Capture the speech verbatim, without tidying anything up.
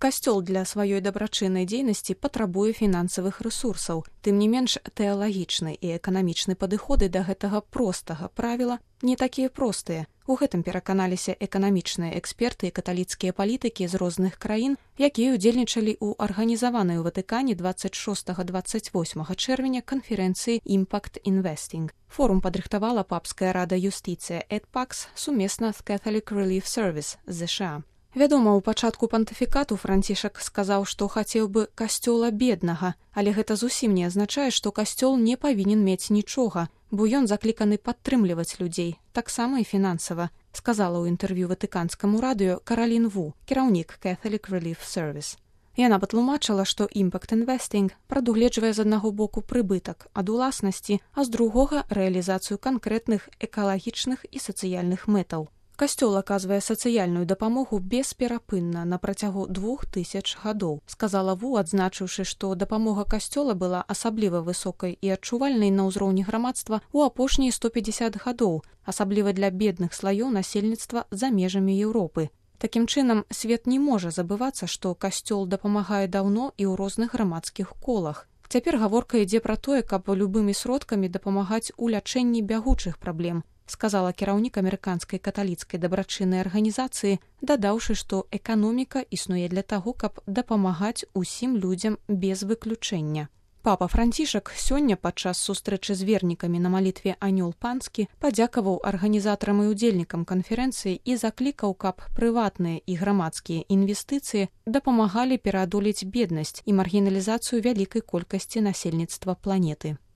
Касцёл для сваёй дабрачыннай дзейнасці патрабуе фінансавых рэсурсаў. Тым не менш, тэалагічны і эканамічны падыходы да гэтага простага правіла не такія простыя. У гэтым пераканаліся эканамічныя эксперты і каталіцкія палітыкі з розных краін, якія ўдзельнічалі ў арганізаванай у Ватыкане дваццаць шостага - дваццаць восьмага чэрвеня канферэнцыі Impact Investing. Форум падрыхтавала папская рада юстыцыя «Эдпакс» сумесна з Catholic Relief Service з ЗША. Вядома, у пачатку пантыфікату Францішак сказаў, што хацеў бы касцёла беднага, але гэта зусім не азначае, што касцёл не павінен мець нічога, бо ён закліканы падтрымліваць людзей, таксама і фінансава, сказала ў інтэрв'ю ватыканскаму радыё Каралін Ву, кіраўнік Catholic Relief Service. Яна патлумачыла, што Impact Investing прадугледжвае з аднаго боку прыбытак ад уласнасці, а з другога рэалізацыю канкрэтных экалагічных і сацыяльных мэтаў. Касцёл аказвае сацыяльную дапамогу бесперапынна на працягу двух тысяч гадоў, сказала Ву, адзначыўшы, што дапамога касцёла была асабліва высокай і адчувальнай на ўзроўні грамадства ў апошнія сто пятьдесят гадоў, асабліва для бедных слаёў насельніцтва за межамі Еўропы. Такім чынам, свет не можа забывацца, што касцёл дапамагае даўно і ў розных грамадскіх колах. Цяпер гаворка ідзе пра тое, каб любымі сродкамі дапамагаць у лячэнні бягучых праблем, сказала кіраўнік амерыканскай каталіцкай дабрачыннай арганізацыі, дадаўшы, што эканоміка існуе для таго, каб дапамагаць усім людзям без выключэння. Папа Францішак сёння падчас сустрэчы з вернікамі на малітве «Анёл панскі» падзякаваў арганізатарам і удзельнікам канферэнцыі і заклікаў, каб прыватныя і грамадскія інвестыцыі дапамагалі пераадолець беднасць і маргіналізацыю вялікай колькасці насельніцтва планеты.